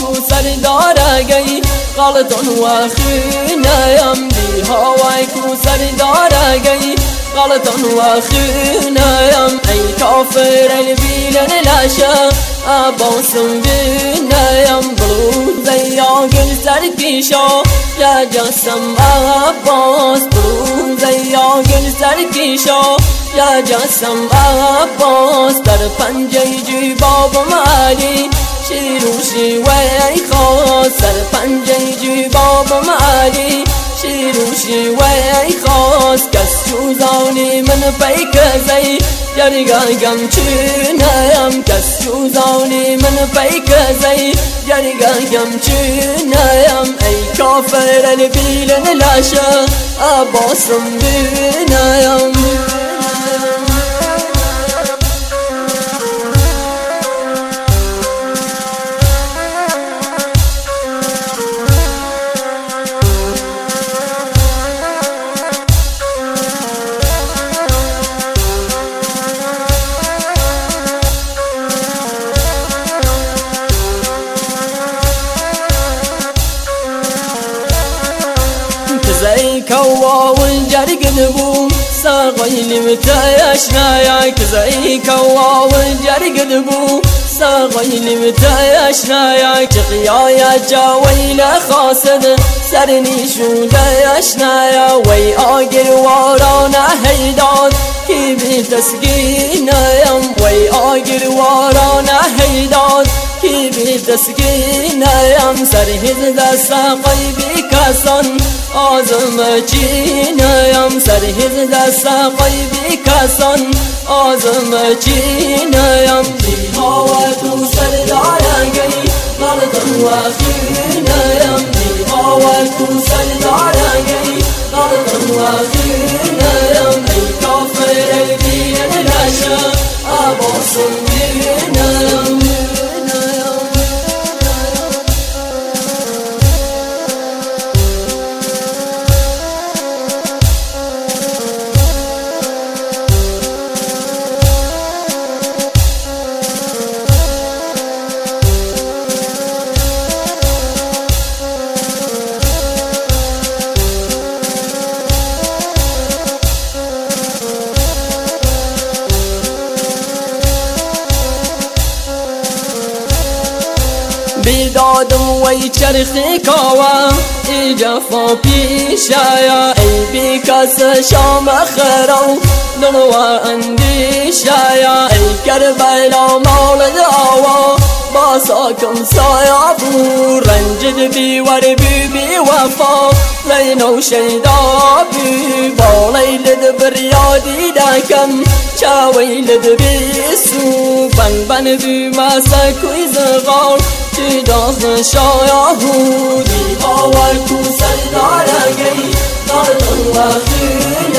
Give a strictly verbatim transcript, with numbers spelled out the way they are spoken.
کو سردارگی غلطان و خونیم دی هوای کو سردارگی غلطان و خونیم ای کافر البیلن لاشا عباسم بینیم برو زیا گل سر پیشا یا جسم عباس برو زیا گل سر پیشا یا جسم عباس در پنجه جی بابم علی شیروشی وی خواست در پنجه جی بابم علی شیروشی وی خواست کس چوزانی من پیکزی جرگاگم چونیم کس چوزانی من پیکزی جرگاگم چونیم ای کافر البیلن لاشا عباسم بینیم زي كوا والجرق نبو ساقي لمتايشنايا زي كوا والجرق نبو ساقي لمتايشنايا تقيا يا جاويل خاسد سرني شو دايشنايا وي آقر وارانا هيداد كي بتسقينا يم وي آقر وارانا هيداد كي بتسقينا يم سرهد دا ساقي بكاسن آزم چینیم سرهز دستا قیبی کسان آزم چینیم دیها و تو سردارگی غلطان و خونیم دیها و تو سردارگی غلطان و خونیم ای کافر البیلن لاشا عباسم بینیم بیدادم وی چرخی کاوا ای جفا پیشایا ای بی کس شام خرو ننو اندیشایا ای کربلا مولد آوا باسا کم سایا بو رنجد بی ور بی بی وفا لینو شیدا بی با لیلد بریادی دکم چاویلد بی سو بن بن بی ماسا کوی زغال چی داغ شایهودی آور کو سردارگی غلطان و خونیم